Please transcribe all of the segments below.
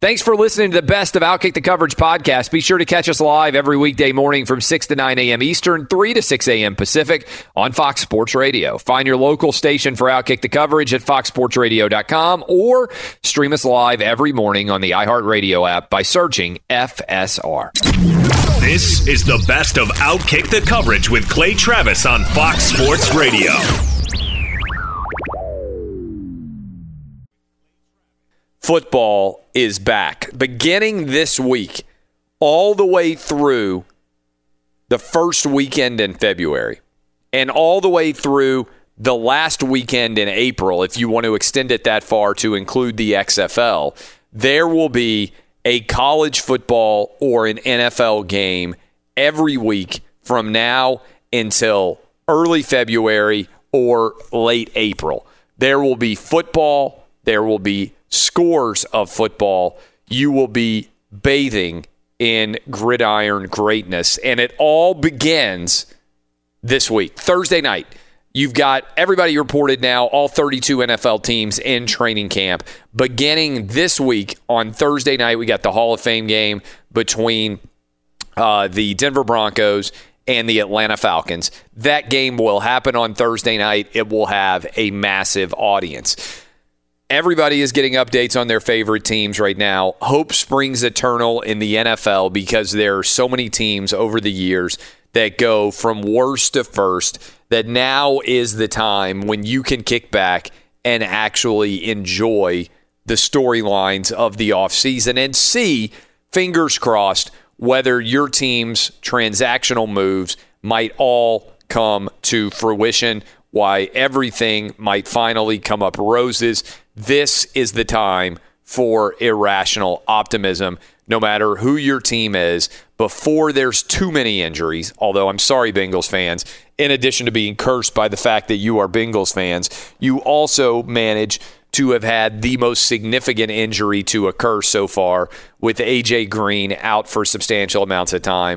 Thanks for listening to the best of Outkick the Coverage podcast. Be sure to catch us live every weekday morning from 6 to 9 a.m. Eastern, 3 to 6 a.m. Pacific on Fox Sports Radio. Find your local station for Outkick the Coverage at foxsportsradio.com or stream us live every morning on the iHeartRadio app by searching FSR. This is the best of Outkick the Coverage with Clay Travis on Fox Sports Radio. Football is back, beginning this week, all the way through the first weekend in February, and all the way through the last weekend in April, if you want to extend it that far to include the XFL. There will be a college football or an NFL game every week from now until early February or late April. There will be football. There will be scores of football. You will be bathing in gridiron greatness. And it all begins this week. Thursday night, you've got everybody reported now, all 32 NFL teams in training camp. Beginning this week on Thursday night, we got the Hall of Fame game between the Denver Broncos and the Atlanta Falcons. That game will happen on Thursday night. It will have a massive audience. Everybody is getting updates on their favorite teams right now. Hope springs eternal in the NFL because there are so many teams over the years that go from worst to first that now is the time when you can kick back and actually enjoy the storylines of the offseason and see, fingers crossed, whether your team's transactional moves might all come to fruition, why everything might finally come up roses. This is the time for irrational optimism, no matter who your team is, before there's too many injuries. Although I'm sorry, Bengals fans, in addition to being cursed by the fact that you are Bengals fans, you also manage to have had the most significant injury to occur so far with A.J. Green out for substantial amounts of time.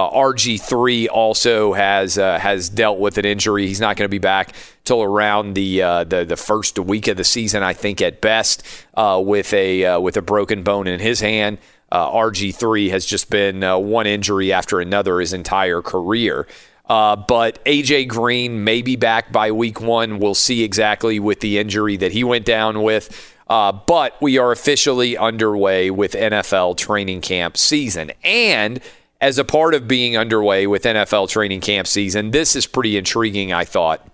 RG3 also has dealt with an injury. He's not going to be back till around the first week of the season, I think, at best, with a broken bone in his hand. RG3 has just been one injury after another his entire career. But A.J. Green may be back by week 1. We'll see exactly with the injury that he went down with. But we are officially underway with NFL training camp season. And as a part of being underway with NFL training camp season, this is pretty intriguing, I thought.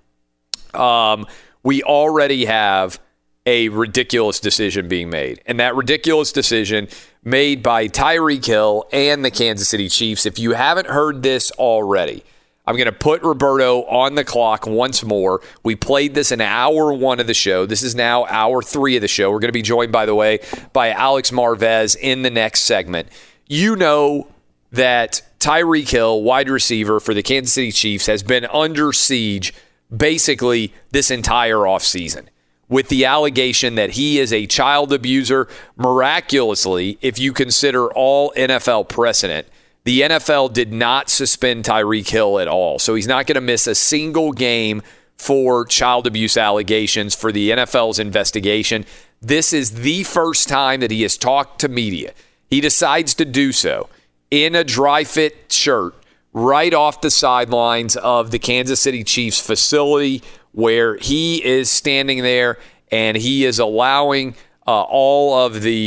We already have a ridiculous decision being made. And that ridiculous decision made by Tyreek Hill and the Kansas City Chiefs. If you haven't heard this already, I'm going to put Roberto on the clock once more. We played this in hour 1 of the show. This is now hour 3 of the show. We're going to be joined, by the way, by Alex Marvez in the next segment. You know that Tyreek Hill, wide receiver for the Kansas City Chiefs, has been under siege basically this entire offseason with the allegation that he is a child abuser. Miraculously, if you consider all NFL precedent, the NFL did not suspend Tyreek Hill at all. So he's not going to miss a single game for child abuse allegations for the NFL's investigation. This is the first time that he has talked to media. He decides to do so in a dry fit shirt right off the sidelines of the Kansas City Chiefs facility, where he is standing there and he is allowing all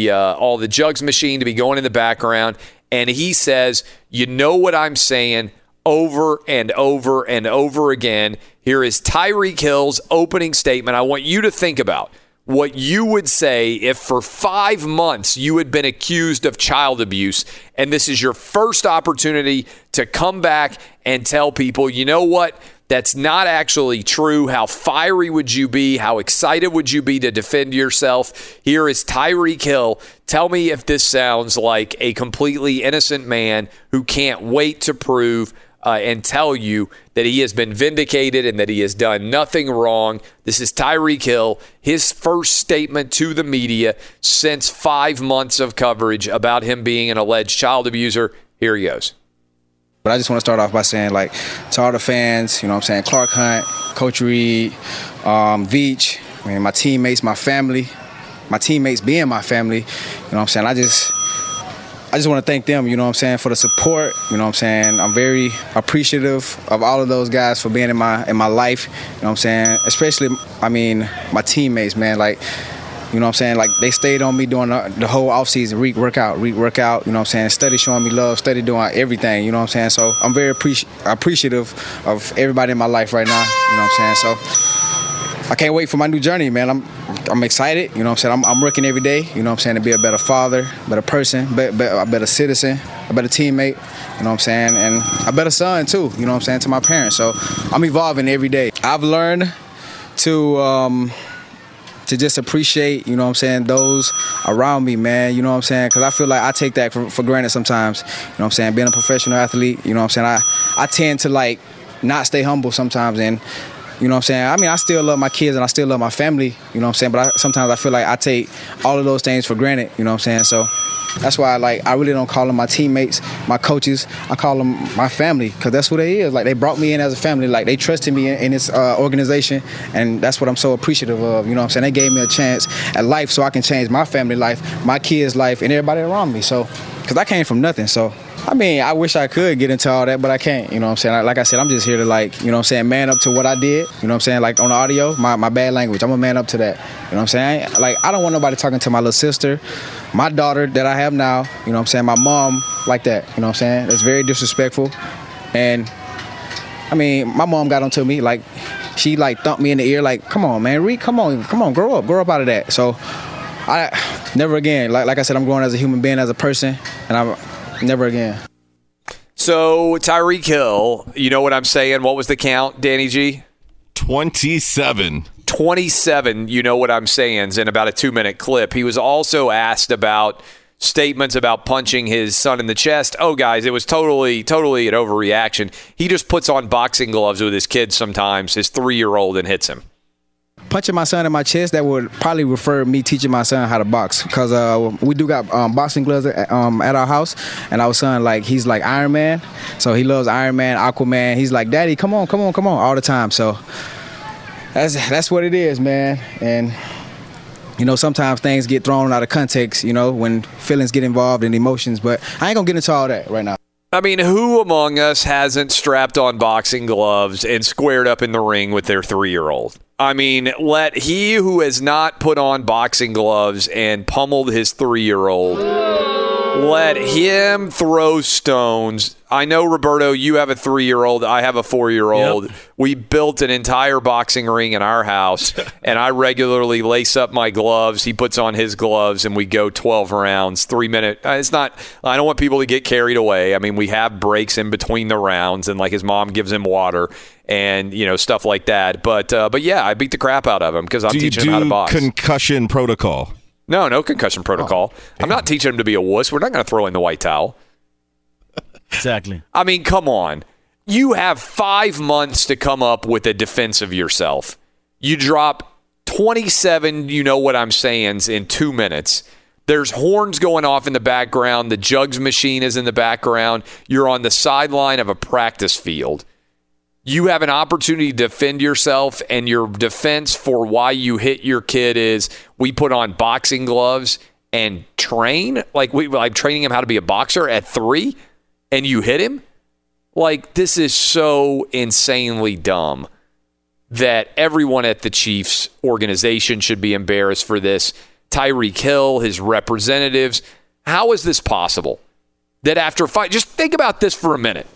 the jugs machine to be going in the background. And he says, you know what I'm saying, over and over and over again. Here is Tyreek Hill's opening statement. I want you to think about what you would say if for 5 months you had been accused of child abuse, and this is your first opportunity to come back and tell people, you know what, that's not actually true. How fiery would you be? How excited would you be to defend yourself? Here is Tyreek Hill. Tell me if this sounds like a completely innocent man who can't wait to prove and tell you that he has been vindicated and that he has done nothing wrong. This is Tyreek Hill, his first statement to the media since 5 months of coverage about him being an alleged child abuser. Here he goes. But I just want to start off by saying, to all the fans, you know what I'm saying, Clark Hunt, Coach Reed, Veach, my teammates, my family, my teammates being my family. You know what I'm saying? I just want to thank them, you know what I'm saying, for the support. You know what I'm saying? I'm very appreciative of all of those guys for being in my life. You know what I'm saying? Especially, my teammates, man. Like, you know what I'm saying? Like, they stayed on me during the whole offseason, week workout. You know what I'm saying? Steady showing me love, steady doing everything, you know what I'm saying? So I'm very appreciative of everybody in my life right now, you know what I'm saying? So I can't wait for my new journey, man. I'm excited, you know what I'm saying? I'm working every day, you know what I'm saying, to be a better father, better person, a better citizen, a better teammate, you know what I'm saying, and a better son too, you know what I'm saying, to my parents. So I'm evolving every day. I've learned to just appreciate, you know what I'm saying, those around me, man, you know what I'm saying, because I feel like I take that for granted sometimes, you know what I'm saying, being a professional athlete, you know what I'm saying, I tend to, like, not stay humble sometimes, and you know what I'm saying? I still love my kids and I still love my family, you know what I'm saying? But sometimes I feel like I take all of those things for granted, you know what I'm saying? So that's why I really don't call them my teammates, my coaches. I call them my family because that's who they is. Like, they brought me in as a family. Like, they trusted me in this organization, and that's what I'm so appreciative of, you know what I'm saying? They gave me a chance at life so I can change my family life, my kids' life, and everybody around me. So, because I came from nothing, so. I wish I could get into all that, but I can't, you know what I'm saying? Like I said, I'm just here to, like, you know what I'm saying, man up to what I did, you know what I'm saying? Like, on the audio, my bad language, I'm a man up to that, you know what I'm saying? I don't want nobody talking to my little sister, my daughter that I have now, you know what I'm saying, my mom like that, you know what I'm saying? That's very disrespectful, and, my mom got onto me, like, she, like, thumped me in the ear, like, come on, man, Reed, come on, grow up out of that. So, I never again, like I said, I'm growing as a human being, as a person, and I'm never again. So, Tyreek Hill, you know what I'm saying? What was the count, Danny G? 27. 27, you know what I'm saying, in about a 2-minute clip. He was also asked about statements about punching his son in the chest. Oh, guys, it was totally an overreaction. He just puts on boxing gloves with his kids sometimes, his 3-year-old, and hits him. Punching my son in my chest, that would probably refer me teaching my son how to box, because we do got boxing gloves at our house, and our son, like, he's like Iron Man, so he loves Iron Man, Aquaman. He's like, Daddy, come on all the time. So that's what it is, man. And you know, sometimes things get thrown out of context, you know, when feelings get involved and emotions, but I ain't gonna get into all that right now. Who among us hasn't strapped on boxing gloves and squared up in the ring with their 3-year-old? Let he who has not put on boxing gloves and pummeled his 3-year-old, let him throw stones. I know, Roberto, you have a 3-year-old. I have a 4-year-old. Yep. We built an entire boxing ring in our house, and I regularly lace up my gloves. He puts on his gloves, and we go 12 rounds, 3-minute. It's not. I don't want people to get carried away. We have breaks in between the rounds, and like his mom gives him water and stuff like that. But yeah, I beat the crap out of him because I'm teaching him how to box. Concussion protocol? No concussion protocol. I'm not teaching him to be a wuss. We're not going to throw in the white towel. Exactly. Come on. You have 5 months to come up with a defense of yourself. You drop 27, you know what I'm saying, in 2 minutes. There's horns going off in the background. The jugs machine is in the background. You're on the sideline of a practice field. You have an opportunity to defend yourself, and your defense for why you hit your kid is we put on boxing gloves and train. I'm training him how to be a boxer at 3, and you hit him? This is so insanely dumb that everyone at the Chiefs organization should be embarrassed for this. Tyreek Hill, his representatives. How is this possible? That after 5, just think about this for a minute.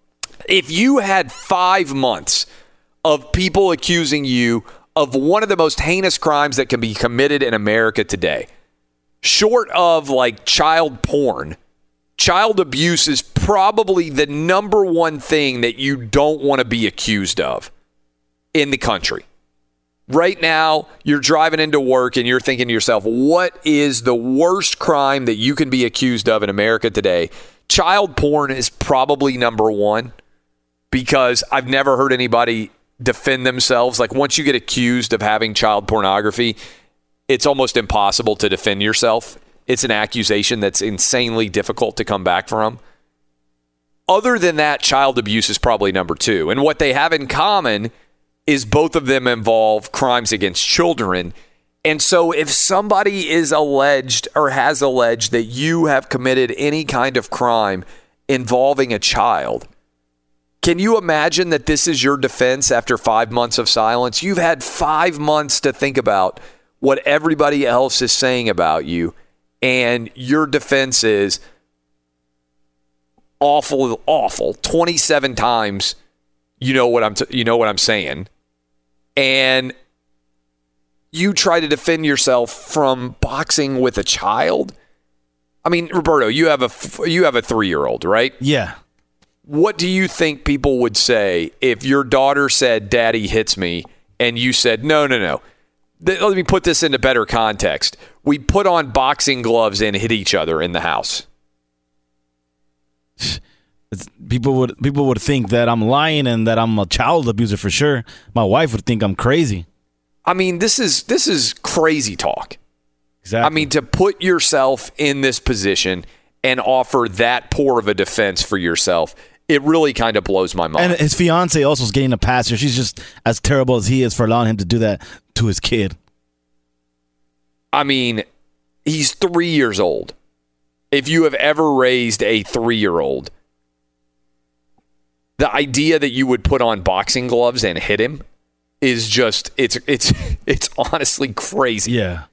If you had 5 months of people accusing you of one of the most heinous crimes that can be committed in America today, short of child porn, child abuse is probably the number one thing that you don't want to be accused of in the country. Right now, you're driving into work and you're thinking to yourself, what is the worst crime that you can be accused of in America today? Child porn is probably number one, because I've never heard anybody defend themselves. Once you get accused of having child pornography, it's almost impossible to defend yourself. It's an accusation that's insanely difficult to come back from. Other than that, child abuse is probably number 2. And what they have in common is both of them involve crimes against children. And so if somebody is alleged or has alleged that you have committed any kind of crime involving a child, can you imagine that this is your defense after 5 months of silence? You've had 5 months to think about what everybody else is saying about you, and your defense is awful. 27 times, you know what I'm saying, and you try to defend yourself from boxing with a child. I mean, Roberto, you have a 3-year-old, right? Yeah. What do you think people would say if your daughter said, "Daddy hits me," and you said, No. Let me put this into better context. We put on boxing gloves and hit each other in the house. People would think that I'm lying and that I'm a child abuser for sure. My wife would think I'm crazy. I mean, this is crazy talk. Exactly. I mean, to put yourself in this position and offer that poor of a defense for yourself, it really kind of blows my mind. And his fiance also is getting a pass here. She's just as terrible as he is for allowing him to do that to his kid. I mean, he's 3 years old. If you have ever raised a 3-year-old, the idea that you would put on boxing gloves and hit him is just it's honestly crazy. Yeah.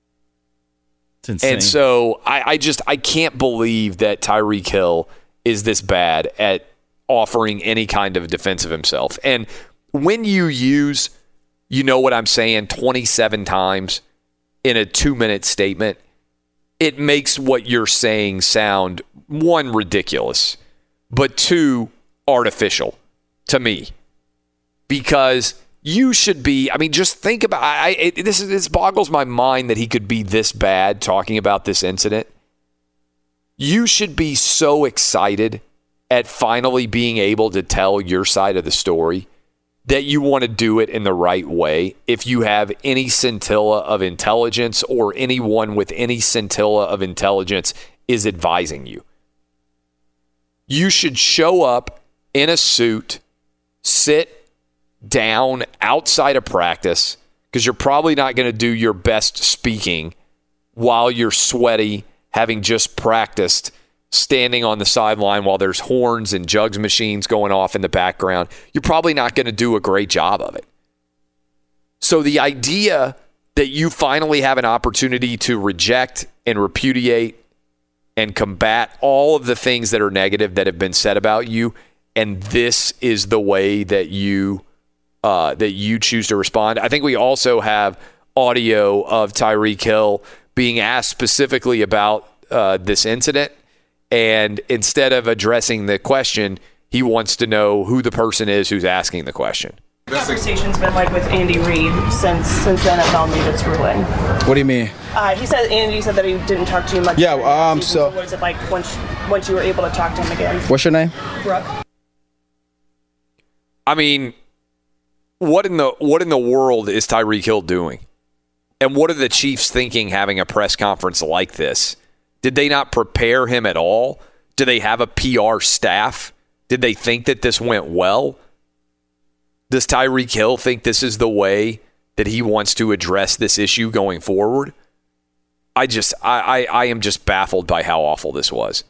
It's insane. And so I can't believe that Tyreek Hill is this bad at offering any kind of defense of himself. And when you use, you know what I'm saying, 27 times in a 2-minute statement, it makes what you're saying sound, 1, ridiculous, but 2, artificial to me. Because you should be, I mean, just think about, this boggles my mind that he could be this bad talking about this incident. You should be so excited at finally being able to tell your side of the story that you want to do it in the right way. If you have any scintilla of intelligence or anyone with any scintilla of intelligence is advising you, you should show up in a suit, sit down outside of practice, because you're probably not going to do your best speaking while you're sweaty, having just practiced, standing on the sideline while there's horns and jugs machines going off in the background. You're probably not going to do a great job of it. So the idea that you finally have an opportunity to reject and repudiate and combat all of the things that are negative that have been said about you, and this is the way that you choose to respond. I think we also have audio of Tyreek Hill being asked specifically about this incident, and instead of addressing the question, he wants to know who the person is who's asking the question. The conversation's been like with Andy Reid since the NFL made its ruling. What do you mean? Andy said that he didn't talk to you much. Yeah, so what is it like once you were able to talk to him again? What's your name? Brooke. I mean, what in the world is Tyreek Hill doing? And what are the Chiefs thinking having a press conference like this? Did they not prepare him at all? Do they have a PR staff? Did they think that this went well? Does Tyreek Hill think this is the way that he wants to address this issue going forward? I am just baffled by how awful this was.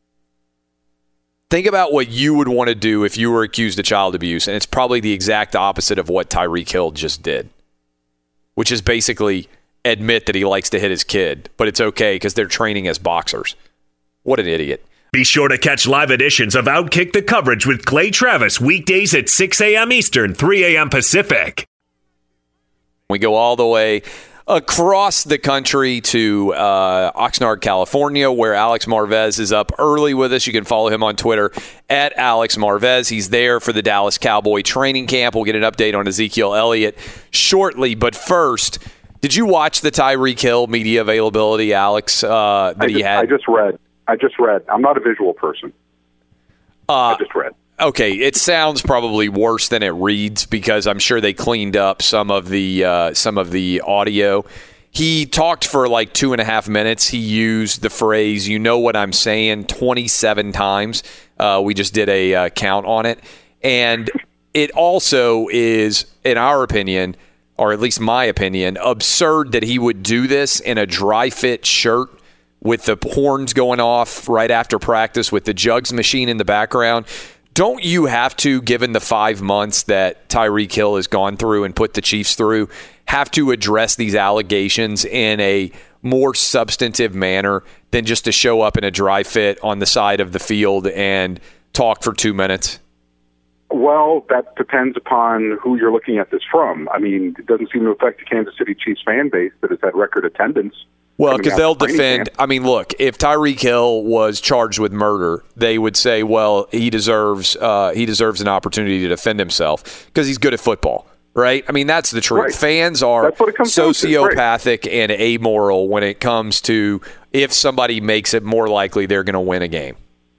Think about what you would want to do if you were accused of child abuse, and it's probably the exact opposite of what Tyreek Hill just did, which is basically admit that he likes to hit his kid, but it's okay because they're training as boxers. What an idiot. Be sure to catch live editions of Outkick the Coverage with Clay Travis weekdays at 6 a.m. Eastern, 3 a.m. Pacific. We go all the way across the country to Oxnard, California, where Alex Marvez is up early with us. You can follow him on Twitter at Alex Marvez. He's there for the Dallas Cowboy training camp. We'll get an update on Ezekiel Elliott shortly. But first, did you watch the Tyreek Hill media availability, Alex, he had? I just read. I'm not a visual person. I just read. Okay, it sounds probably worse than it reads because I'm sure they cleaned up some of the audio. He talked for like 2.5 minutes. He used the phrase, "You know what I'm saying," 27 times. We just did a count on it. And it also is, in our opinion, or at least my opinion, absurd that he would do this in a dry fit shirt with the horns going off right after practice with the jugs machine in the background. Don't you have to, given the 5 months that Tyreek Hill has gone through and put the Chiefs through, have to address these allegations in a more substantive manner than just to show up in a dry fit on the side of the field and talk for 2 minutes? Well, that depends upon who you're looking at this from. I mean, it doesn't seem to affect the Kansas City Chiefs fan base that has had record attendance. Well, because they'll defend. I mean, look, if Tyreek Hill was charged with murder, they would say, well, he deserves an opportunity to defend himself because he's good at football, right? I mean, that's the truth. Right. Fans are sociopathic and amoral when it comes to if somebody makes it more likely they're going to win a game.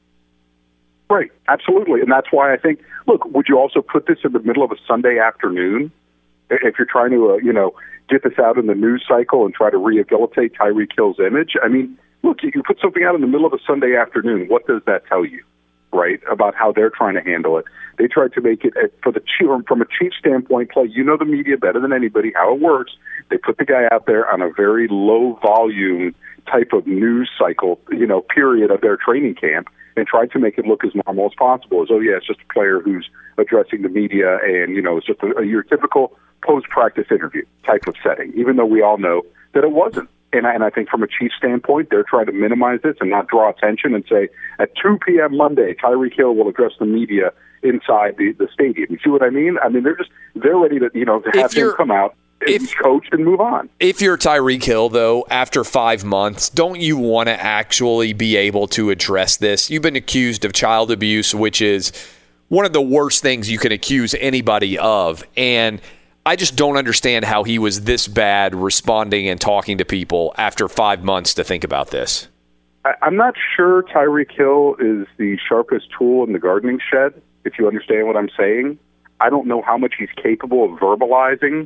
Right, absolutely. And that's why I think, look, would you also put this in the middle of a Sunday afternoon if you're trying to, get this out in the news cycle and try to rehabilitate Tyreek Hill's image? I mean, look, you put something out in the middle of a Sunday afternoon. What does that tell you, right, about how they're trying to handle it? They tried to make it, from a Chiefs standpoint, Clay, you know the media better than anybody, how it works. They put the guy out there on a very low volume type of news cycle, period of their training camp, and tried to make it look as normal as possible. As, it's just a player who's addressing the media and, it's just your typical post-practice interview type of setting, even though we all know that it wasn't. And I think from a Chiefs standpoint, they're trying to minimize this and not draw attention and say, at 2 p.m. Monday, Tyreek Hill will address the media inside the stadium. You see what I mean? I mean, they're ready to, to have him come out and coach and move on. If you're Tyreek Hill, though, after 5 months, don't you want to actually be able to address this? You've been accused of child abuse, which is one of the worst things you can accuse anybody of. And I just don't understand how he was this bad responding and talking to people after 5 months to think about this. I'm not sure Tyreek Hill is the sharpest tool in the gardening shed, if you understand what I'm saying. I don't know how much he's capable of verbalizing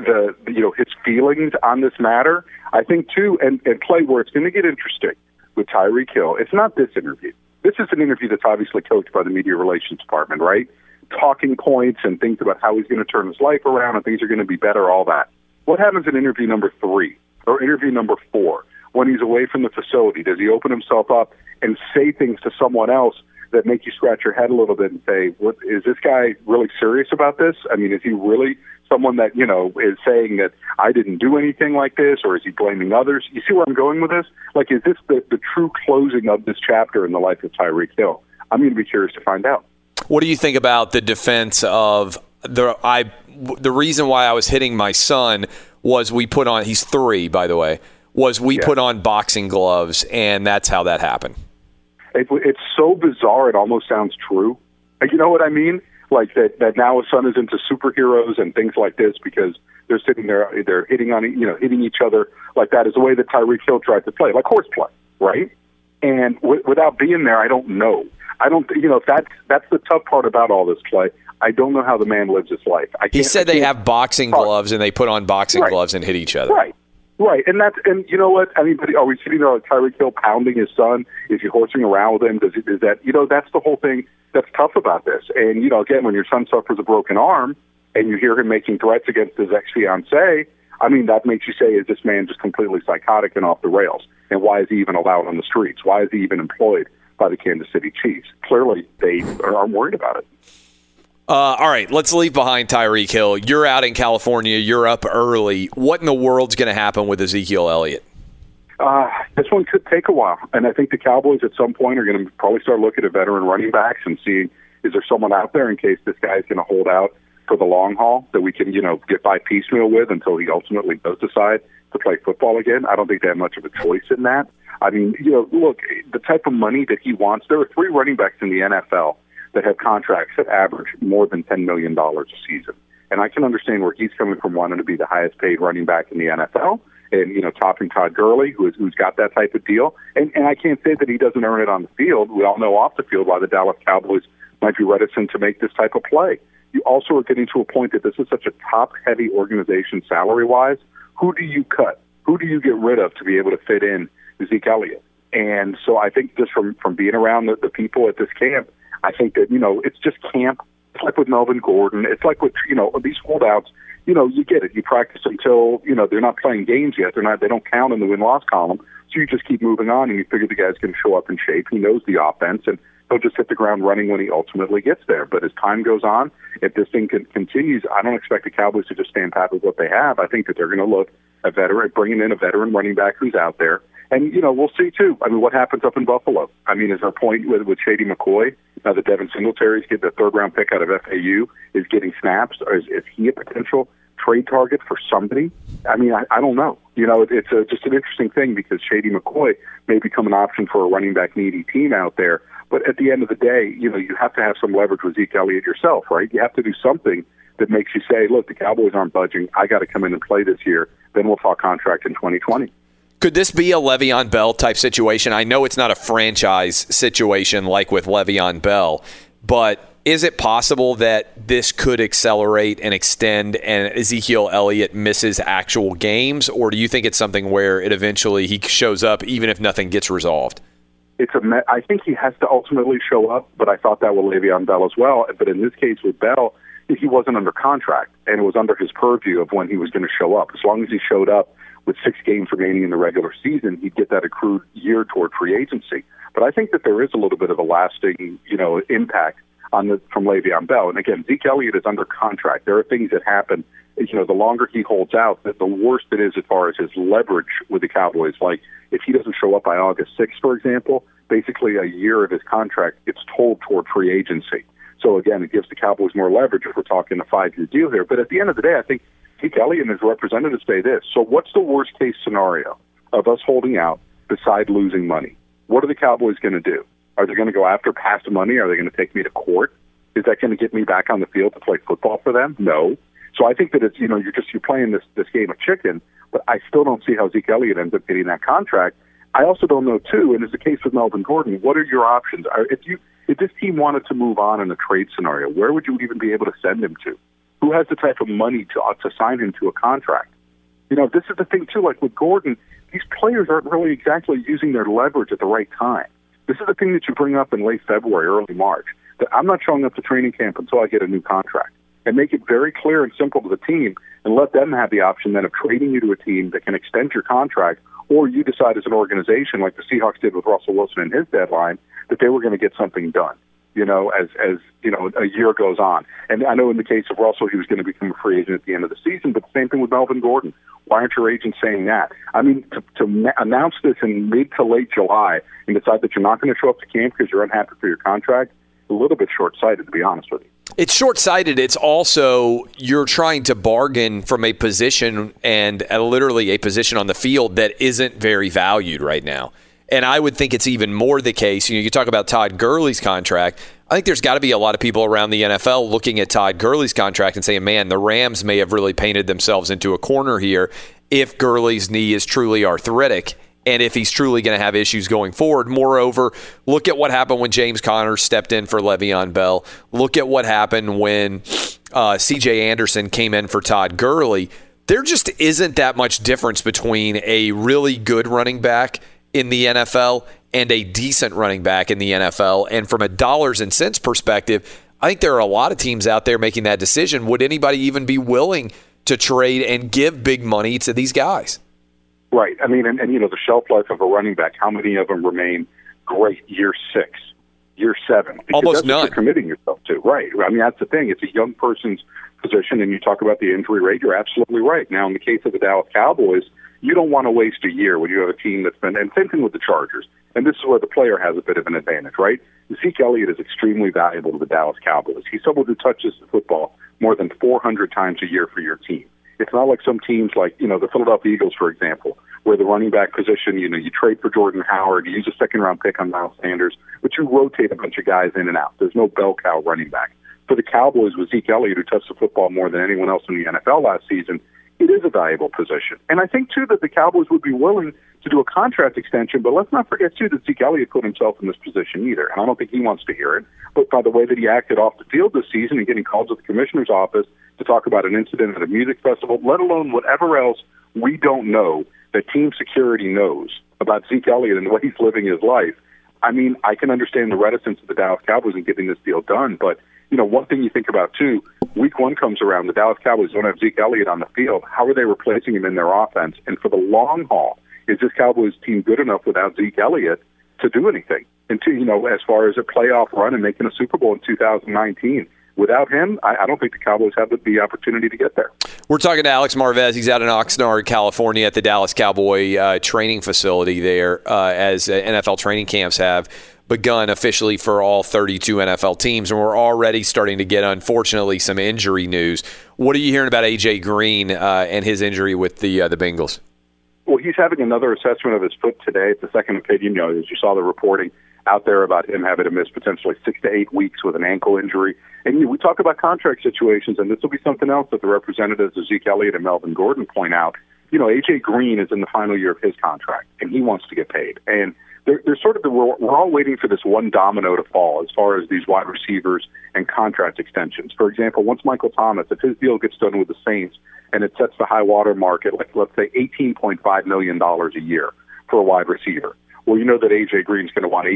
his feelings on this matter. I think, too, and Clay, where it's going to get interesting with Tyreek Hill, it's not this interview. This is an interview that's obviously coached by the media relations department, right? Talking points and things about how he's going to turn his life around and things are going to be better, all that. What happens in interview number 3 or interview number 4 when he's away from the facility? Does he open himself up and say things to someone else that make you scratch your head a little bit and say, "What is this guy really serious about this? I mean, is he really someone that, is saying that I didn't do anything like this, or is he blaming others?" You see where I'm going with this? Like, is this the true closing of this chapter in the life of Tyreek Hill? I'm going to be curious to find out. What do you think about the defense of the reason why I was hitting my son was we put on, he's 3, by the way, put on boxing gloves, and that's how that happened. It's so bizarre, it almost sounds true. You know what I mean? Like that now his son is into superheroes and things like this because they're sitting there, they're hitting each other like that is the way that Tyreek Hill tried to play, like horseplay, right? And without being there, I don't know. That's the tough part about all this, Clay. I don't know how the man lives his life. He said they have boxing gloves and they put on boxing gloves and hit each other. Right. And you know what? I mean, are we sitting there like Tyreek Hill pounding his son? Is he horsing around with him? That's the whole thing that's tough about this. And, again, when your son suffers a broken arm and you hear him making threats against his ex-fiancée, I mean, that makes you say, is this man just completely psychotic and off the rails? And why is he even allowed on the streets? Why is he even employed by the Kansas City Chiefs? Clearly, they are worried about it. All right, let's leave behind Tyreek Hill. You're out in California. You're up early. What in the world's going to happen with Ezekiel Elliott? This one could take a while. And I think the Cowboys at some point are going to probably start looking at veteran running backs and see, is there someone out there in case this guy's going to hold out for the long haul that we can, get by piecemeal with until he ultimately does decide to play football again. I don't think they have much of a choice in that. I mean, look, the type of money that he wants, there are 3 running backs in the NFL that have contracts that average more than $10 million a season. And I can understand where he's coming from, wanting to be the highest paid running back in the NFL and, topping Todd Gurley, who's got that type of deal. And I can't say that he doesn't earn it on the field. We all know off the field why the Dallas Cowboys might be reticent to make this type of play. You also are getting to a point that this is such a top-heavy organization salary-wise. Who do you cut? Who do you get rid of to be able to fit in Zeke Elliott? And so I think just from being around the people at this camp, I think that, it's just camp. It's like with Melvin Gordon. It's like with, these holdouts, you get it. You practice until, they're not playing games yet. They don't count in the win-loss column. So you just keep moving on, and you figure the guy's going to show up in shape. He knows the offense, and he'll just hit the ground running when he ultimately gets there. But as time goes on, if this thing continues, I don't expect the Cowboys to just stand pat with what they have. I think that they're going to look at bringing in a veteran running back who's out there. And, we'll see, too. I mean, what happens up in Buffalo? I mean, is our point with Shady McCoy, now that Devin Singletary's getting the third-round pick out of FAU, is getting snaps? Or is he a potential trade target for somebody? I mean, I don't know. It's just an interesting thing because Shady McCoy may become an option for a running back needy team out there. But at the end of the day, you have to have some leverage with Zeke Elliott yourself, right? You have to do something that makes you say, look, the Cowboys aren't budging. I got to come in and play this year. Then we'll talk contract in 2020. Could this be a Le'Veon Bell type situation? I know it's not a franchise situation like with Le'Veon Bell, but is it possible that this could accelerate and extend and Ezekiel Elliott misses actual games? Or do you think it's something where it eventually he shows up even if nothing gets resolved? I think he has to ultimately show up, but I thought that with Le'Veon Bell as well. But in this case with Bell, he wasn't under contract, and it was under his purview of when he was going to show up. As long as he showed up with 6 games remaining in the regular season, he'd get that accrued year toward free agency. But I think that there is a little bit of a lasting, impact from Le'Veon Bell. And again, Zeke Elliott is under contract. There are things that happen, the longer he holds out, the worse it is as far as his leverage with the Cowboys. Like, if he doesn't show up by August 6th, for example, basically a year of his contract gets told toward free agency. So again, it gives the Cowboys more leverage if we're talking a 5-year deal here. But at the end of the day, I think Zeke Elliott and his representatives say this. So what's the worst case scenario of us holding out beside losing money? What are the Cowboys going to do? Are they going to go after past money? Are they going to take me to court? Is that going to get me back on the field to play football for them? No. So I think that it's, you're playing this game of chicken, but I still don't see how Zeke Elliott ends up getting that contract. I also don't know, too, and it's the case with Melvin Gordon, what are your options? If this team wanted to move on in a trade scenario, where would you even be able to send him to? Who has the type of money to sign him to a contract? This is the thing, too, like with Gordon, these players aren't really exactly using their leverage at the right time. This is the thing that you bring up in late February, early March, that I'm not showing up to training camp until I get a new contract. And make it very clear and simple to the team and let them have the option then of trading you to a team that can extend your contract, or you decide as an organization, like the Seahawks did with Russell Wilson and his deadline, that they were going to get something done, as a year goes on. And I know in the case of Russell, he was going to become a free agent at the end of the season, but the same thing with Melvin Gordon. Why aren't your agents saying that? I mean, to announce this in mid to late July and decide that you're not going to show up to camp because you're unhappy for your contract, a little bit short-sighted, to be honest with you. It's short-sighted. It's also you're trying to bargain from a position and literally a position on the field that isn't very valued right now. And I would think it's even more the case. You talk about Todd Gurley's contract. I think there's got to be a lot of people around the NFL looking at Todd Gurley's contract and saying, man, the Rams may have really painted themselves into a corner here if Gurley's knee is truly arthritic and if he's truly going to have issues going forward. Moreover, look at what happened when James Conner stepped in for Le'Veon Bell. Look at what happened when C.J. Anderson came in for Todd Gurley. There just isn't that much difference between a really good running back in the NFL and a decent running back in the NFL. And from a dollars and cents perspective, I think there are a lot of teams out there making that decision. Would anybody even be willing to trade and give big money to these guys? Right. I mean, and the shelf life of a running back, how many of them remain great year 6, year 7? Because almost that's none. What you're committing yourself to. Right. I mean, that's the thing. It's a young person's position, and you talk about the injury rate. You're absolutely right. Now, in the case of the Dallas Cowboys, you don't want to waste a year when you have a team that's been, and same thing with the Chargers, and this is where the player has a bit of an advantage, right? Zeke Elliott is extremely valuable to the Dallas Cowboys. He's someone who touches the football more than 400 times a year for your team. It's not like some teams like, the Philadelphia Eagles, for example, where the running back position, you trade for Jordan Howard, you use a second-round pick on Miles Sanders, but you rotate a bunch of guys in and out. There's no bell cow running back. For the Cowboys, with Zeke Elliott, who touched the football more than anyone else in the NFL last season, it is a valuable position. And I think, too, that the Cowboys would be willing to do a contract extension, but let's not forget, too, that Zeke Elliott put himself in this position either, and I don't think he wants to hear it. But by the way that he acted off the field this season and getting called to the commissioner's office to talk about an incident at a music festival, let alone whatever else we don't know that team security knows about Zeke Elliott and the way he's living his life, I mean, I can understand the reticence of the Dallas Cowboys in getting this deal done, but one thing you think about, too, week one comes around, the Dallas Cowboys don't have Zeke Elliott on the field. How are they replacing him in their offense? And for the long haul, is this Cowboys team good enough without Zeke Elliott to do anything? And as far as a playoff run and making a Super Bowl in 2019. Without him, I don't think the Cowboys have the opportunity to get there. We're talking to Alex Marvez. He's out in Oxnard, California at the Dallas Cowboy training facility there as NFL training camps have begun officially for all 32 NFL teams. And we're already starting to get, unfortunately, some injury news. What are you hearing about A.J. Green and his injury with the Bengals? Well, he's having another assessment of his foot today. It's a second opinion. As you saw the reporting out there about him having to miss potentially 6 to 8 weeks with an ankle injury. And we talk about contract situations, and this will be something else that the representatives of Zeke Elliott and Melvin Gordon point out. A.J. Green is in the final year of his contract, and he wants to get paid. And there's sort of we're all waiting for this one domino to fall as far as these wide receivers and contract extensions. For example, once Michael Thomas, if his deal gets done with the Saints and it sets the high water mark at, let's say, $18.5 million a year for a wide receiver, well, you know that A.J. Green's going to want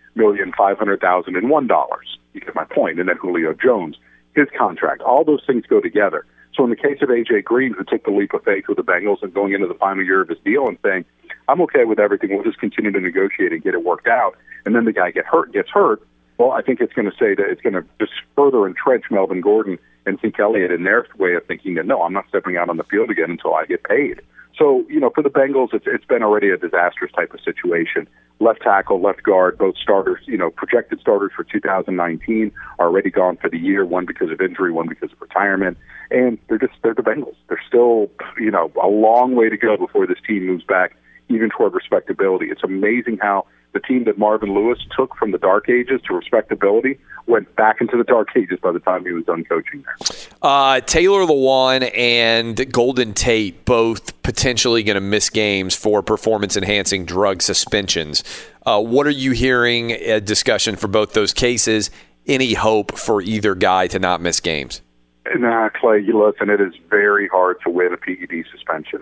$18,500,001. You get my point. And then Julio Jones, his contract, all those things go together. So in the case of A.J. Green, who took the leap of faith with the Bengals and going into the final year of his deal and saying, I'm okay with everything, we'll just continue to negotiate and get it worked out, and then the guy gets hurt, well, I think it's going to say that it's going to just further entrench Melvin Gordon and Zeke Elliott in their way of thinking that, no, I'm not stepping out on the field again until I get paid. So, for the Bengals, it's been already a disastrous type of situation. Left tackle, left guard, both starters, projected starters for 2019 are already gone for the year, one because of injury, one because of retirement. And they're the Bengals. They're still, a long way to go before this team moves back even toward respectability. It's amazing how the team that Marvin Lewis took from the dark ages to respectability went back into the dark ages by the time he was done coaching there. Taylor Lewan and Golden Tate both potentially going to miss games for performance-enhancing drug suspensions. What are you hearing, a discussion for both those cases? Any hope for either guy to not miss games? Nah, Clay, listen, it is very hard to win a PED suspension,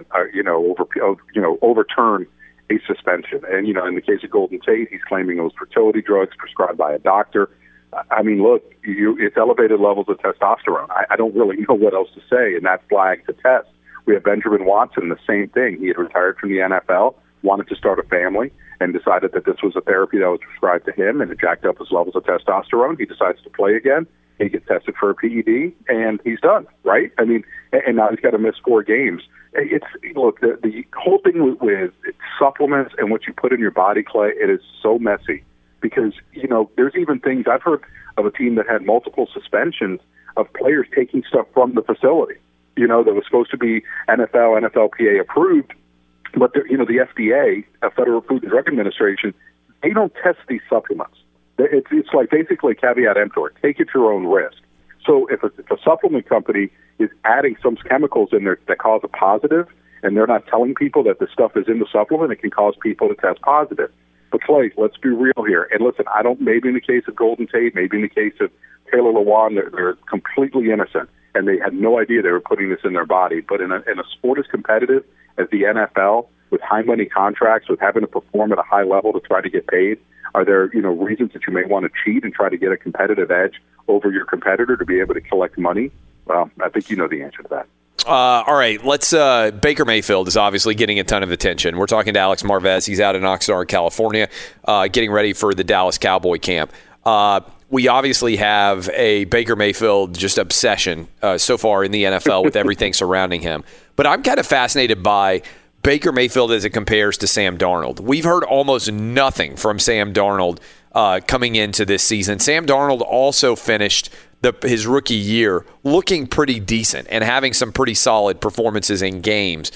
overturn a suspension. And, in the case of Golden Tate, he's claiming it was fertility drugs prescribed by a doctor. I mean, look, it's elevated levels of testosterone. I don't really know what else to say, and that flags the test. We have Benjamin Watson, the same thing. He had retired from the NFL, wanted to start a family, and decided that this was a therapy that was prescribed to him, and it jacked up his levels of testosterone. He decides to play again. He gets tested for a PED, and he's done, right? I mean, and now he's got to miss 4 games. The whole thing with supplements and what you put in your body, Clay, it is so messy because, there's even things I've heard of a team that had multiple suspensions of players taking stuff from the facility, that was supposed to be NFL, NFLPA approved, but, the FDA, Federal Food and Drug Administration, they don't test these supplements. It's like basically caveat emptor. Take it at your own risk. So if a supplement company is adding some chemicals in there that cause a positive, and they're not telling people that the stuff is in the supplement, it can cause people to test positive. But Clay, let's be real here. And listen, maybe in the case of Golden Tate, maybe in the case of Taylor Lewan, they're completely innocent, and they had no idea they were putting this in their body. But in a sport as competitive as the NFL, with high money contracts, with having to perform at a high level to try to get paid, are there, reasons that you may want to cheat and try to get a competitive edge over your competitor to be able to collect money? Well, I think you know the answer to that. All right, let's. Baker Mayfield is obviously getting a ton of attention. We're talking to Alex Marvez. He's out in Oxnard, California, getting ready for the Dallas Cowboy camp. We obviously have a Baker Mayfield just obsession so far in the NFL with everything surrounding him. But I'm kind of fascinated by Baker Mayfield as it compares to Sam Darnold. We've heard almost nothing from Sam Darnold coming into this season. Sam Darnold also finished his rookie year looking pretty decent and having some pretty solid performances in games.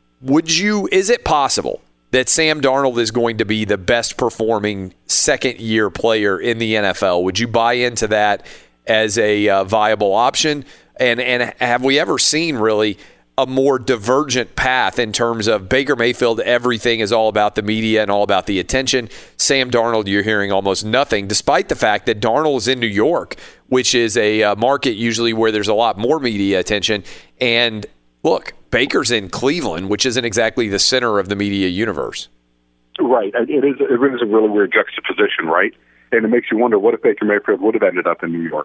Is it possible that Sam Darnold is going to be the best performing second-year player in the NFL? Would you buy into that as a viable option? And have we ever seen really a more divergent path in terms of Baker Mayfield? Everything is all about the media and all about the attention. Sam Darnold, you're hearing almost nothing, despite the fact that Darnold is in New York, which is a market usually where there's a lot more media attention. And look, Baker's in Cleveland, which isn't exactly the center of the media universe. Right. It is a really weird juxtaposition, right? And it makes you wonder, what if Baker Mayfield would have ended up in New York?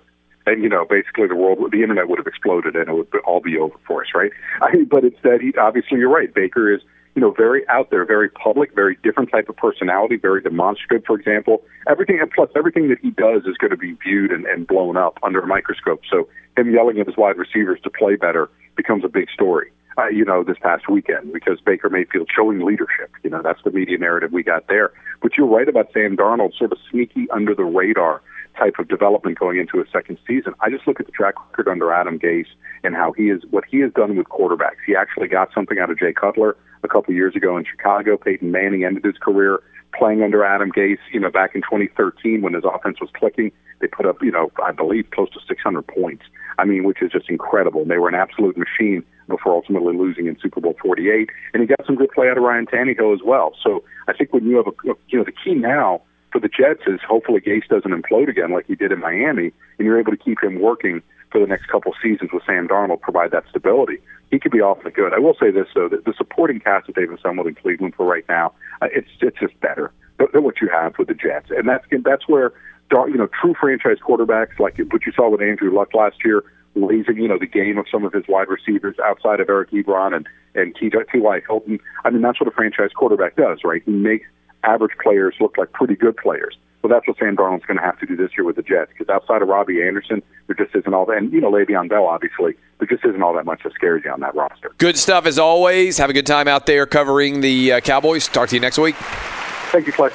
and basically the internet would have exploded and it would all be over for us, right? But instead, obviously you're right. Baker is very out there, very public, very different type of personality, very demonstrative. For example, everything that he does is going to be viewed and blown up under a microscope. So him yelling at his wide receivers to play better becomes a big story. This past weekend, because Baker Mayfield showing leadership. That's the media narrative we got there. But you're right about Sam Darnold, sort of sneaky under the radar type of development going into a second season. I just look at the track record under Adam Gase and what he has done with quarterbacks. He actually got something out of Jay Cutler a couple of years ago in Chicago. Peyton Manning ended his career playing under Adam Gase, back in 2013 when his offense was clicking. They put up, I believe close to 600 points. Which is just incredible. And they were an absolute machine before ultimately losing in Super Bowl 48. And he got some good play out of Ryan Tannehill as well. So I think when you have the key now for the Jets is hopefully Gase doesn't implode again like he did in Miami, and you're able to keep him working for the next couple seasons with Sam Darnold, provide that stability. He could be awfully good. I will say this, though, that the supporting cast that they've assembled in Cleveland for right now, it's just better than what you have with the Jets. And that's where true franchise quarterbacks, like what you saw with Andrew Luck last year, raising, the game of some of his wide receivers outside of Eric Ebron and T.Y. Hilton. That's what a franchise quarterback does, right? He makes average players look like pretty good players. Well, that's what Sam Darnold's going to have to do this year with the Jets, because outside of Robbie Anderson, there just isn't all that, and, Le'Veon Bell, obviously, there just isn't all that much that scares you on that roster. Good stuff as always. Have a good time out there covering the Cowboys. Talk to you next week. Thank you, Clay.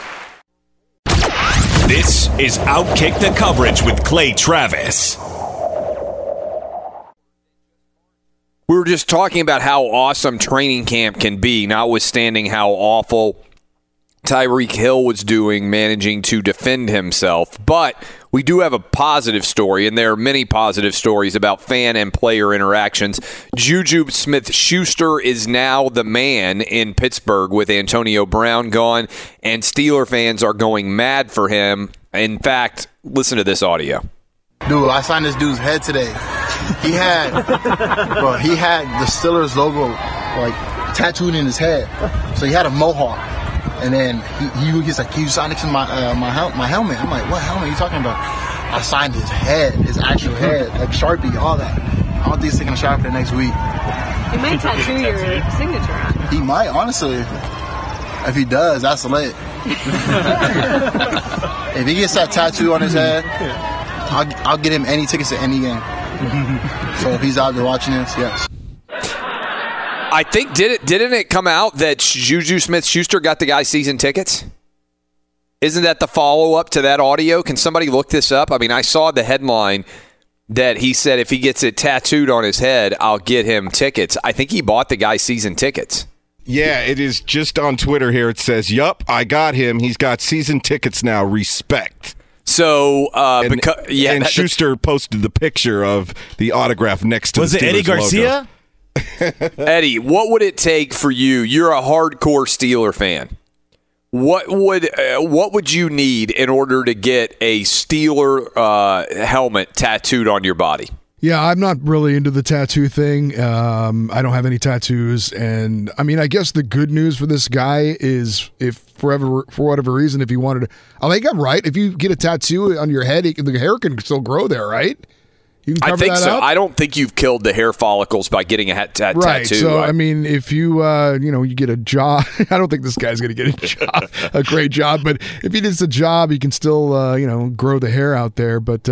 This is Outkick the Coverage with Clay Travis. We were just talking about how awesome training camp can be, notwithstanding how awful Tyreek Hill was doing managing to defend himself. But we do have a positive story, and there are many positive stories about fan and player interactions. Juju Smith-Schuster is now the man in Pittsburgh with Antonio Brown gone, and Steeler fans are going mad for him. In fact, listen to this audio. Dude, I signed this dude's head today. He had the Steelers logo tattooed in his head. So he had a mohawk. And then he's like, "Can you sign it to my helmet?" I'm like, "What helmet are you talking about?" I signed his head, his actual head, like Sharpie, all that. I don't think he's taking a shot for the next week. He might tattoo your signature on it. He might, honestly. If he does, that's lit. If he gets that tattoo on his head, I'll get him any tickets to any game. So if he's out there watching this, yes. I think didn't it come out that Juju Smith-Schuster got the guy season tickets? Isn't that the follow-up to that audio? Can somebody look this up? I saw the headline that he said if he gets it tattooed on his head, I'll get him tickets. I think he bought the guy season tickets. Yeah, it is just on Twitter here. It says, "Yup, I got him. He's got season tickets now. Respect." So, and Schuster posted the picture of the autograph next to the Steelers logo. Was it Eddie Garcia? Eddie, what would it take for you? You're a hardcore Steeler fan. What would you need in order to get a Steeler helmet tattooed on your body? Yeah, I'm not really into the tattoo thing. I don't have any tattoos, and I guess the good news for this guy is if for whatever reason, if he wanted to, I think I'm right. If you get a tattoo on your head, the hair can still grow there, right? You can cover I think that so. up? I don't think you've killed the hair follicles by getting a tattoo. Right. So if you you get a job, I don't think this guy's going to get a great job. But if he does a job, he can still grow the hair out there. But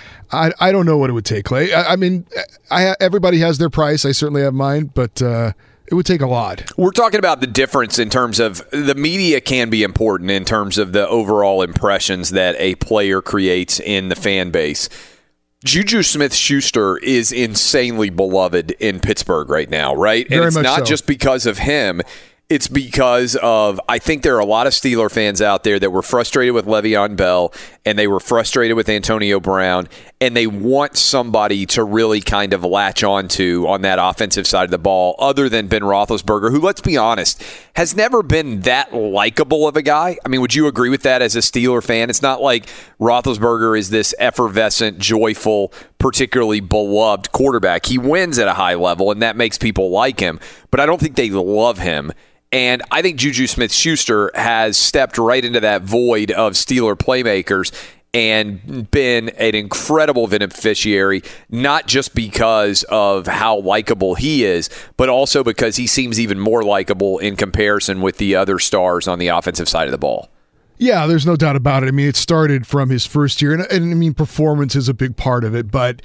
I don't know what it would take, Clay. Everybody has their price. I certainly have mine, but it would take a lot. We're talking about the difference in terms of the media can be important in terms of the overall impressions that a player creates in the fan base. Juju Smith-Schuster is insanely beloved in Pittsburgh right now, right? And it's not just because of him. It's because of, I think there are a lot of Steeler fans out there that were frustrated with Le'Veon Bell and they were frustrated with Antonio Brown, and they want somebody to really kind of latch onto on that offensive side of the ball other than Ben Roethlisberger, who, let's be honest, has never been that likable of a guy. Would you agree with that as a Steeler fan? It's not like Roethlisberger is this effervescent, joyful, particularly beloved quarterback. He wins at a high level, and that makes people like him, but I don't think they love him. And I think Juju Smith-Schuster has stepped right into that void of Steeler playmakers. and been an incredible beneficiary, not just because of how likable he is, but also because he seems even more likable in comparison with the other stars on the offensive side of the ball. Yeah, there's no doubt about it. I mean, it started from his first year, and I mean, performance is a big part of it. But,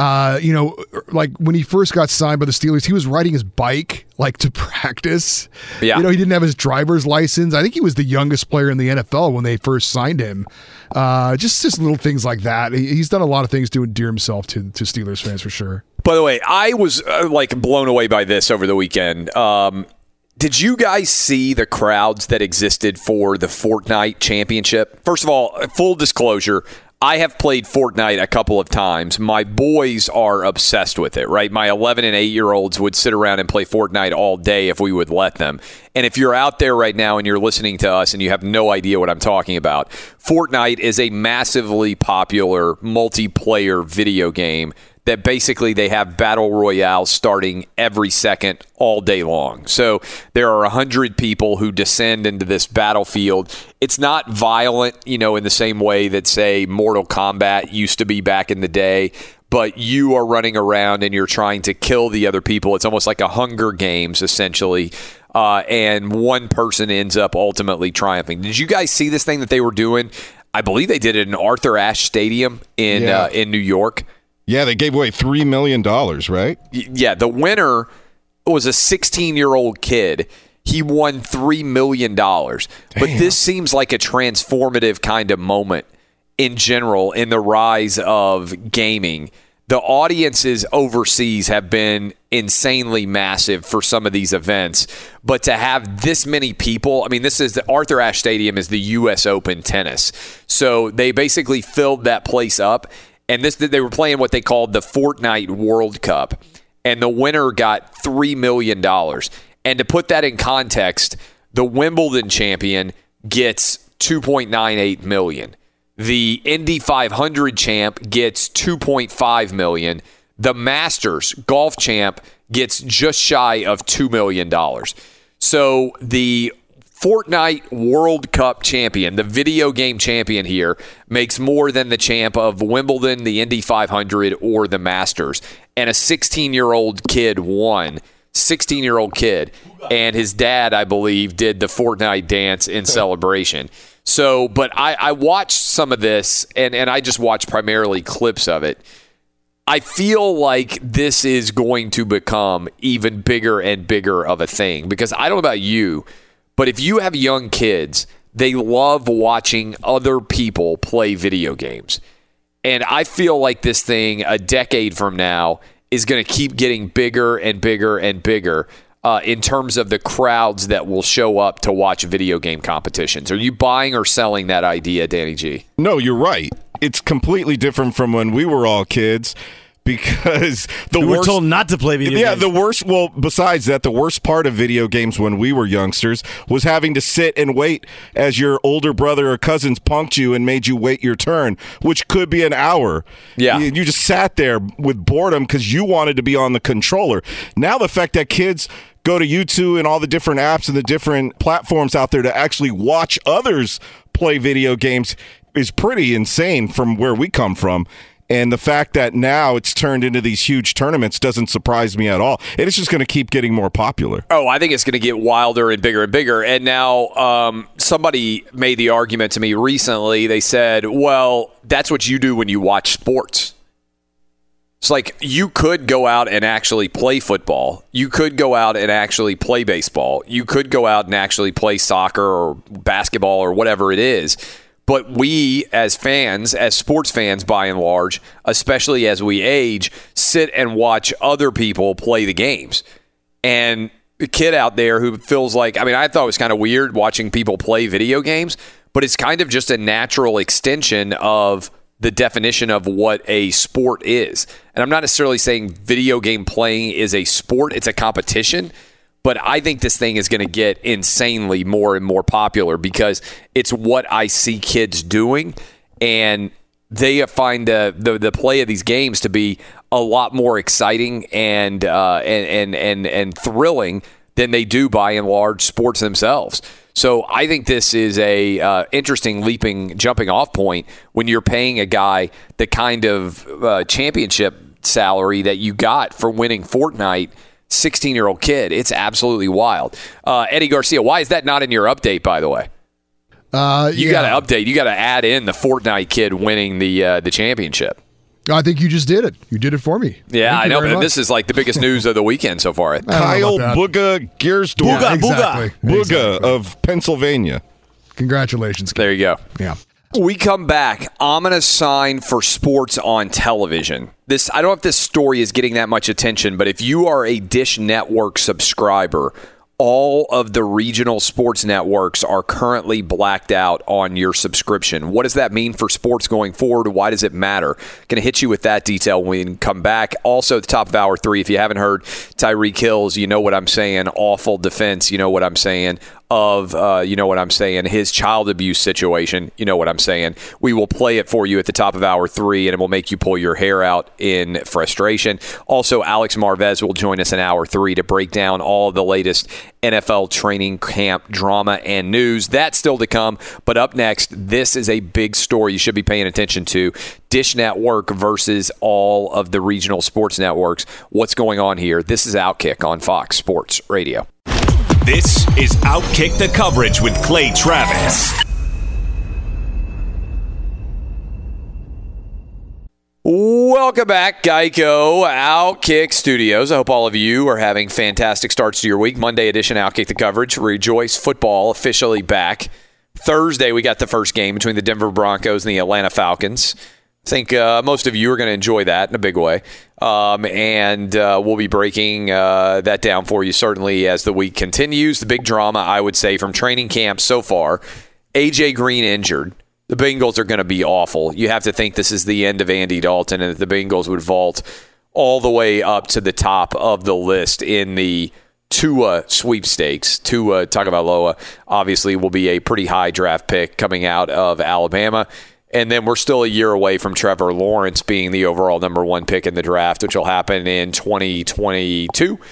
like when he first got signed by the Steelers, he was riding his bike, like, to practice. Yeah. He didn't have his driver's license. I think he was the youngest player in the NFL when they first signed him. Just little things like that. He's done a lot of things to endear himself to Steelers fans, for sure. By the way, I was, blown away by this over the weekend. Did you guys see the crowds that existed for the Fortnite championship? First of all, full disclosure, I have played Fortnite a couple of times. My boys are obsessed with it, right? My 11 and 8-year-olds would sit around and play Fortnite all day if we would let them. And if you're out there right now and you're listening to us and you have no idea what I'm talking about, Fortnite is a massively popular multiplayer video game that basically they have battle royale starting every second all day long. So there are 100 people who descend into this battlefield. It's not violent, in the same way that, say, Mortal Kombat used to be back in the day, but you are running around and you're trying to kill the other people. It's almost like a Hunger Games, essentially. And one person ends up ultimately triumphing. Did you guys see this thing that they were doing? I believe they did it in Arthur Ashe Stadium in New York. Yeah, they gave away $3 million, right? Yeah, the winner was a 16-year-old kid. He won $3 million. Damn. But this seems like a transformative kind of moment in general in the rise of gaming. The audiences overseas have been insanely massive for some of these events. But to have this many people, I mean, the Arthur Ashe Stadium is the U.S. Open tennis. So they basically filled that place up. And they were playing what they called the Fortnite World Cup. And the winner got $3 million. And to put that in context, the Wimbledon champion gets $2.98 million. The Indy 500 champ gets $2.5 million. The Masters golf champ gets just shy of $2 million. So the Fortnite World Cup champion, the video game champion here, makes more than the champ of Wimbledon, the Indy 500, or the Masters. And a 16-year-old kid won. 16-year-old kid. And his dad, I believe, did the Fortnite dance in celebration. So, but I watched some of this, and I just watched primarily clips of it. I feel like this is going to become even bigger and bigger of a thing. Because I don't know about you, but if you have young kids, they love watching other people play video games. And I feel like this thing a decade from now is going to keep getting bigger and bigger and bigger in terms of the crowds that will show up to watch video game competitions. Are you buying or selling that idea, Danny G? No, you're right. It's completely different from when we were all kids. Because we were told not to play video games. Yeah, the worst, well, besides that, the worst part of video games when we were youngsters was having to sit and wait as your older brother or cousins punked you and made you wait your turn, which could be an hour. Yeah. You just sat there with boredom because you wanted to be on the controller. Now the fact that kids go to YouTube and all the different apps and the different platforms out there to actually watch others play video games is pretty insane from where we come from. And the fact that now it's turned into these huge tournaments doesn't surprise me at all. And it's just going to keep getting more popular. Oh, I think it's going to get wilder and bigger and bigger. And now somebody made the argument to me recently. They said, well, that's what you do when you watch sports. It's like you could go out and actually play football. You could go out and actually play baseball. You could go out and actually play soccer or basketball or whatever it is. But we, as fans, as sports fans by and large, especially as we age, sit and watch other people play the games. And the kid out there who feels like, I thought it was kind of weird watching people play video games, but it's kind of just a natural extension of the definition of what a sport is. And I'm not necessarily saying video game playing is a sport, it's a competition. But I think this thing is going to get insanely more and more popular because it's what I see kids doing, and they find the play of these games to be a lot more exciting and thrilling than they do by and large sports themselves. So I think this is a interesting jumping off point when you're paying a guy the kind of championship salary that you got for winning Fortnite. 16-year-old kid. It's absolutely wild. Eddie Garcia, why is that not in your update, by the way? You got to update. You got to add in the Fortnite kid winning the championship. I think you just did it. You did it for me. Yeah, I know, but this is like the biggest news of the weekend so far. Kyle Booga Gersdorf. Yeah, exactly. Booga of Pennsylvania. Congratulations. There you go. Yeah. We come back. I'm going to sign for sports on television. I don't know if this story is getting that much attention, but if you are a Dish Network subscriber, all of the regional sports networks are currently blacked out on your subscription. What does that mean for sports going forward? Why does it matter? Going to hit you with that detail when we come back. Also, at the top of hour 3, if you haven't heard Tyreek Hill's, you know what I'm saying, awful defense, you know what I'm saying, his child abuse situation, you know what I'm saying. We will play it for you at the top of hour 3, and it will make you pull your hair out in frustration. Also, Alex Marvez will join us in hour 3 to break down all of the latest NFL training camp drama and news. That's still to come, but up next, this is a big story you should be paying attention to. Dish Network versus all of the regional sports networks. What's going on here? This is Outkick on Fox Sports Radio. This is Outkick the Coverage with Clay Travis. Welcome back, Geico Outkick Studios. I hope all of you are having fantastic starts to your week. Monday edition Outkick the Coverage. Rejoice football officially back. Thursday, we got the first game between the Denver Broncos and the Atlanta Falcons. I think most of you are going to enjoy that in a big way. And we'll be breaking that down for you certainly as the week continues. The big drama, I would say, from training camp so far, A.J. Green injured. The Bengals are going to be awful. You have to think this is the end of Andy Dalton and that the Bengals would vault all the way up to the top of the list in the Tua sweepstakes. Tua Tagovailoa obviously will be a pretty high draft pick coming out of Alabama. And then we're still a year away from Trevor Lawrence being the overall number 1 pick in the draft, which will happen in 2022.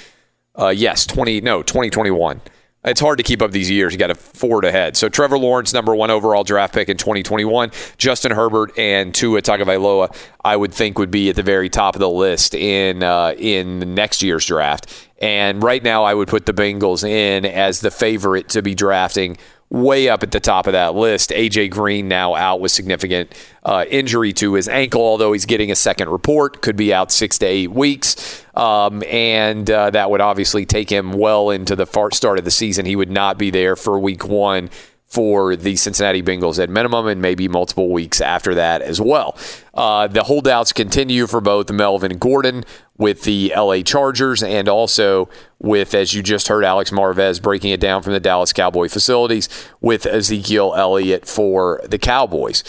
2021. It's hard to keep up these years. You got to forward ahead. So Trevor Lawrence, number 1 overall draft pick in 2021. Justin Herbert and Tua Tagovailoa, I would think, would be at the very top of the list in next year's draft. And right now, I would put the Bengals in as the favorite to be drafting way up at the top of that list. A.J. Green now out with significant injury to his ankle, although he's getting a second report. Could be out 6 to 8 weeks. And that would obviously take him well into the start of the season. He would not be there for week 1 for the Cincinnati Bengals at minimum, and maybe multiple weeks after that as well. The holdouts continue for both Melvin Gordon with the LA Chargers and also with, as you just heard, Alex Marvez breaking it down from the Dallas Cowboy facilities with Ezekiel Elliott for the Cowboys.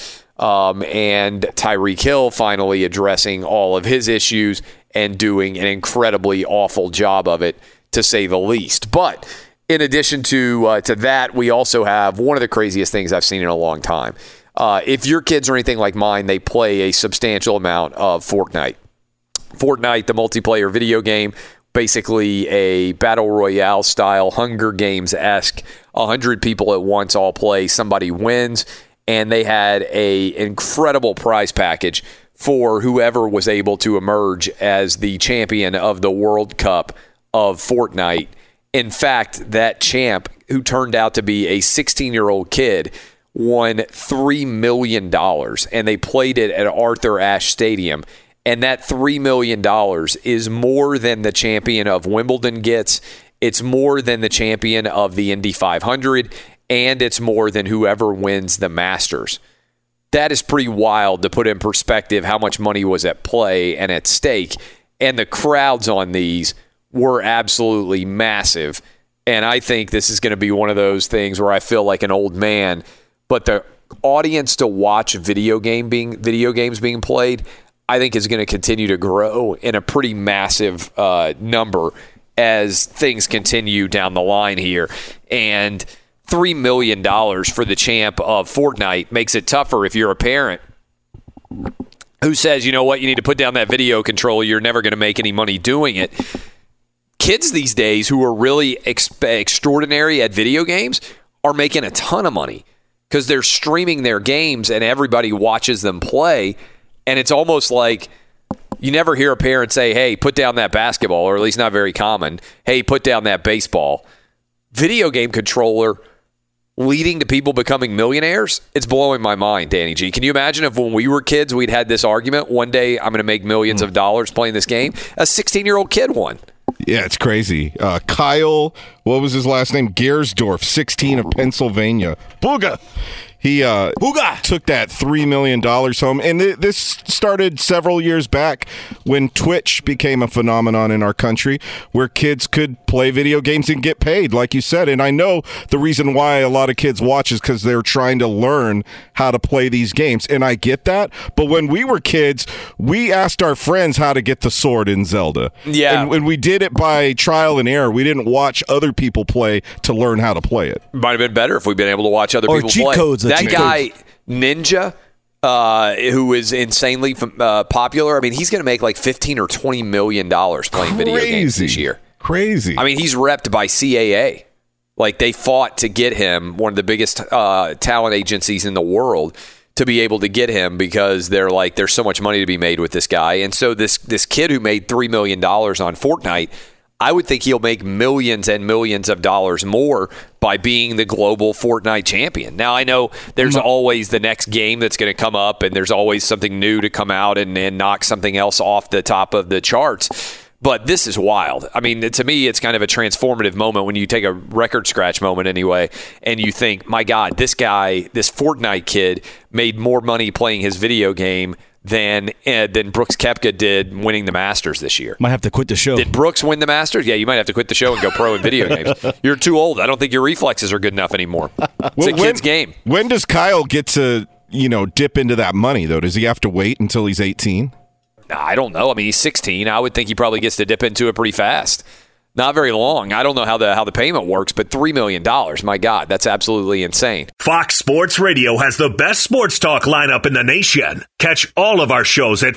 And Tyreek Hill finally addressing all of his issues and doing an incredibly awful job of it, to say the least. But in addition to that, we also have one of the craziest things I've seen in a long time. If your kids are anything like mine, they play a substantial amount of Fortnite. Fortnite, the multiplayer video game, basically a battle royale style, Hunger Games-esque. 100 people at once all play. Somebody wins, and they had an incredible prize package for whoever was able to emerge as the champion of the World Cup of Fortnite. In fact, that champ, who turned out to be a 16-year-old kid, won $3 million, and they played it at Arthur Ashe Stadium. And that $3 million is more than the champion of Wimbledon gets. It's more than the champion of the Indy 500, and it's more than whoever wins the Masters. That is pretty wild to put in perspective how much money was at play and at stake. And the crowds on these were absolutely massive. And I think this is going to be one of those things where I feel like an old man. But the audience to watch video games being played, I think is going to continue to grow in a pretty massive number as things continue down the line here. And $3 million for the champ of Fortnite makes it tougher if you're a parent who says, you know what, you need to put down that video controller. You're never going to make any money doing it. Kids these days who are really extraordinary at video games are making a ton of money because they're streaming their games and everybody watches them play. And it's almost like you never hear a parent say, hey, put down that basketball, or at least not very common. Hey, put down that baseball. Video game controller leading to people becoming millionaires, it's blowing my mind, Danny G. Can you imagine if when we were kids we'd had this argument, one day I'm going to make millions of dollars playing this game? A 16-year-old kid won. Yeah, it's crazy. Kyle, what was his last name? Gersdorf, 16 of Pennsylvania. Booga! He took that $3 million home. And this started several years back when Twitch became a phenomenon in our country where kids could play video games and get paid, like you said. And I know the reason why a lot of kids watch is because they're trying to learn how to play these games. And I get that. But when we were kids, we asked our friends how to get the sword in Zelda. Yeah. And when we did it by trial and error, we didn't watch other people play to learn how to play it. Might have been better if we'd been able to watch other Or people cheat play. codes. That guy, Ninja, who is insanely popular, I mean, he's going to make like $15 or $20 million playing video games this year. Crazy. I mean, he's repped by CAA. Like, they fought to get him, one of the biggest talent agencies in the world, to be able to get him because they're like, there's so much money to be made with this guy. And so this kid who made $3 million on Fortnite, I would think he'll make millions and millions of dollars more by being the global Fortnite champion. Now, I know there's always the next game that's going to come up, and there's always something new to come out and knock something else off the top of the charts. But this is wild. I mean, to me, it's kind of a transformative moment when you take a record scratch moment anyway, and you think, my God, this guy, this Fortnite kid, made more money playing his video game than Brooks Koepka did winning the Masters this year. Might have to quit the show. Did Brooks win the Masters? Yeah, you might have to quit the show and go pro in video games. You're too old. I don't think your reflexes are good enough anymore. It's a kid's game. When does Kyle get to, dip into that money, though? Does he have to wait until he's 18? I don't know. I mean, he's 16. I would think he probably gets to dip into it pretty fast. Not very long. I don't know how the payment works, but $3 million, my God, that's absolutely insane. Fox Sports Radio has the best sports talk lineup in the nation. Catch all of our shows at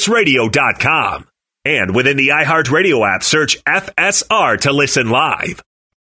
foxsportsradio.com. And within the iHeartRadio app, search FSR to listen live.